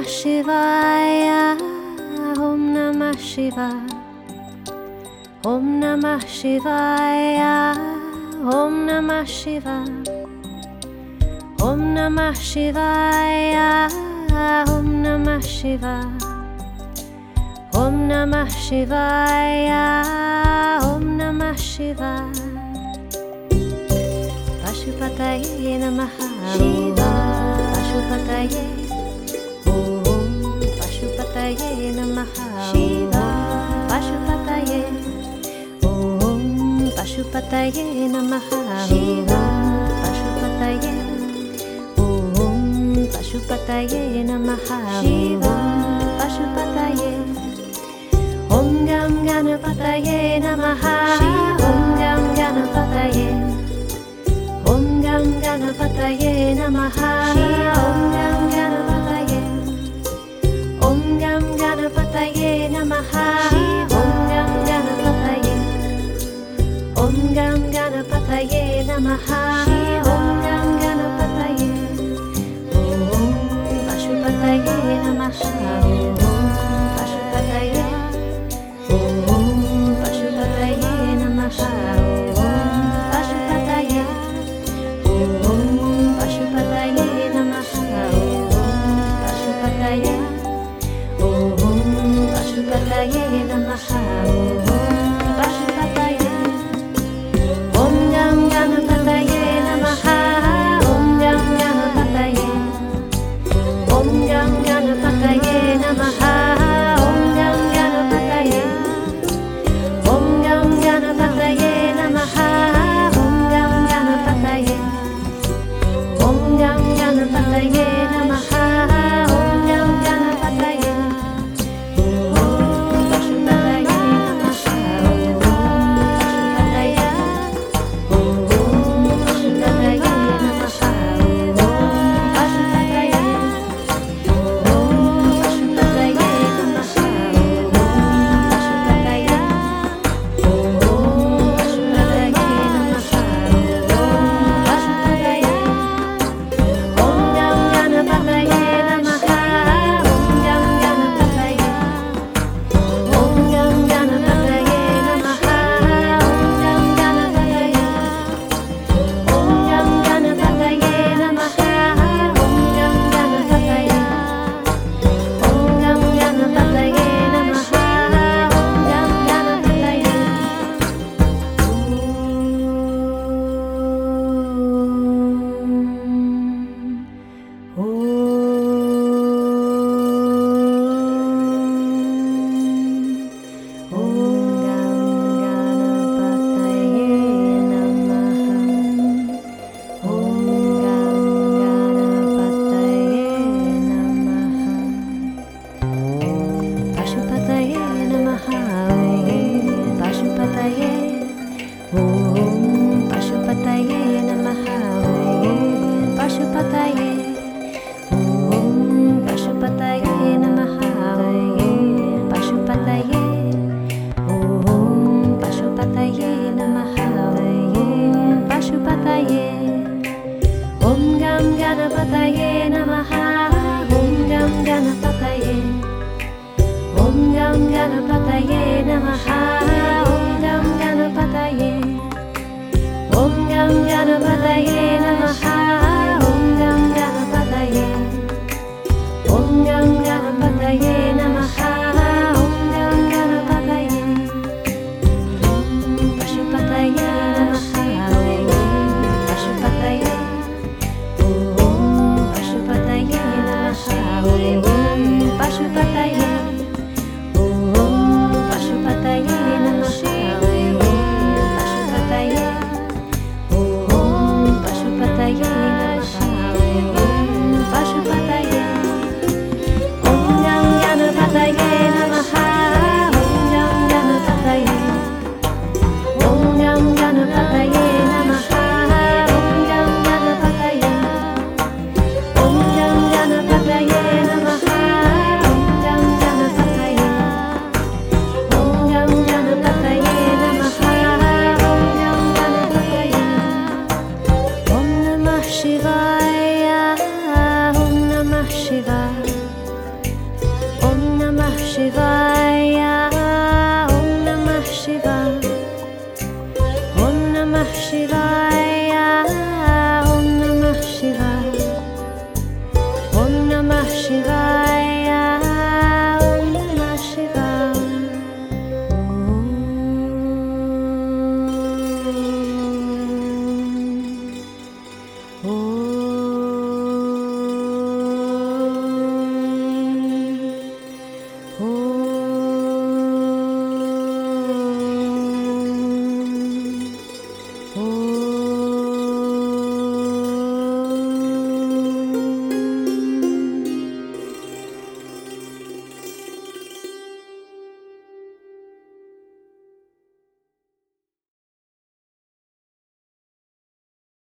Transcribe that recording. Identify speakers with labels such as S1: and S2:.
S1: Shivaya, Om Namah Shivaya, Om Namah Shivaya, Om Namah Shivaya, Om Namah Shivaya, Om Namah Shivaya, Om Namah Shivaya, Om Namah Shivaya. Pashupataye Namaha, Pashupataye, Om Pashupataye Namaha, Pashupataye, Om Pashupataye Namaha, Pashupataye, Om Pashupataye Namaha, Pashupataye, Om Gam Ganapataye Namaha, Om Gam Ganapataye, Om Gam Ganapataye Namaha, Om Gam Ganapataye, Om Gam Ganapataye Namaha, Om Gam Ganapataye, Om Gam Ganapataye Namaha, Om Gam Ganapataye, Om Pashupataye Namaha, Om Pashupataye, Om Pashupataye Namaha, Om Pashupataye, Om Pashupataye Namaha, Om Pashupataye, Om Pashupataye Namaha, Pashupataye, Om Gam Ganapataye Namaha, Om Gam Ganapataye, Om Gam Ganapataye Namaha, Om Gam Ganapataye, Om Gam Ganapataye Namaha, Om Gam Ganapataye, Om Gam Ganapataye Namaha, Om Gam Ganapataye, Om Pashupataye Namaha, Om Pashupataye, Om Pashupataye Namaha, Om Pashupataye, Shiva.